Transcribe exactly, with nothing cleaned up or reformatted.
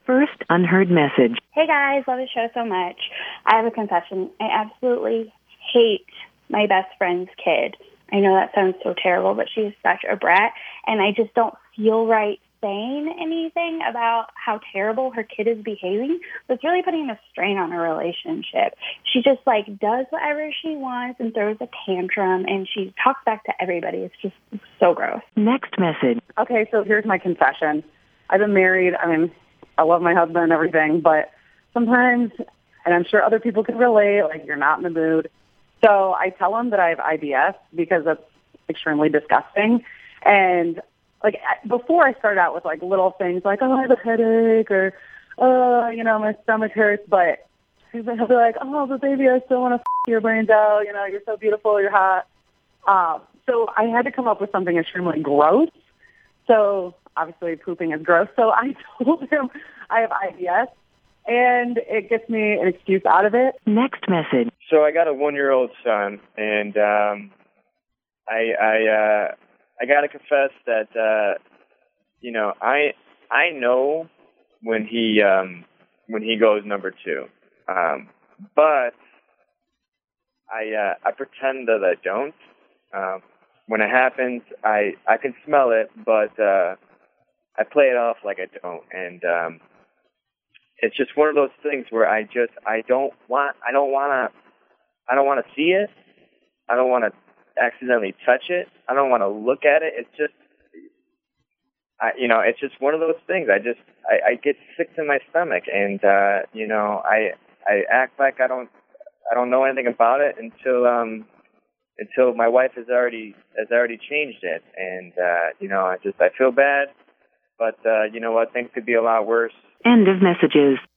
First unheard message. Hey guys, love the show so much. I have a confession. I absolutely hate my best friend's kid. I know that sounds so terrible, but she's such a brat, and I just don't feel right saying anything about how terrible her kid is behaving. So it's really putting a strain on her relationship. She just, like, does whatever she wants and throws a tantrum, and she talks back to everybody. It's just so gross. Next message. Okay, so here's my confession. I've been married. I mean, I love my husband and everything, but sometimes, and I'm sure other people can relate, like, you're not in the mood. So I tell him that I have I B S because that's extremely disgusting. And, like, before I started out with, like, little things like, oh, I have a headache or, oh, you know, my stomach hurts. But he'll be like, oh, but baby, I still want to f*** your brains out. You know, you're so beautiful. You're hot. Um, so I had to come up with something extremely gross. So obviously pooping is gross. So I told him I have I B S. And it gets me an excuse out of it. Next message. So I got a one-year-old son, and um, I I uh, I gotta confess that uh, you know I I know when he um, when he goes number two, um, but I uh, I pretend that I don't. Um, when it happens, I I can smell it, but uh, I play it off like I don't, and um, it's just one of those things where I just I don't want I don't want to I don't want to see it. I don't want to accidentally touch it. I don't want to look at it. It's just I you know it's just one of those things. I just I, I get sick to my stomach, and uh, you know I I act like I don't I don't know anything about it until um until my wife has already has already changed it, and uh, you know I just I feel bad, but uh, you know what, things could be a lot worse. End of messages.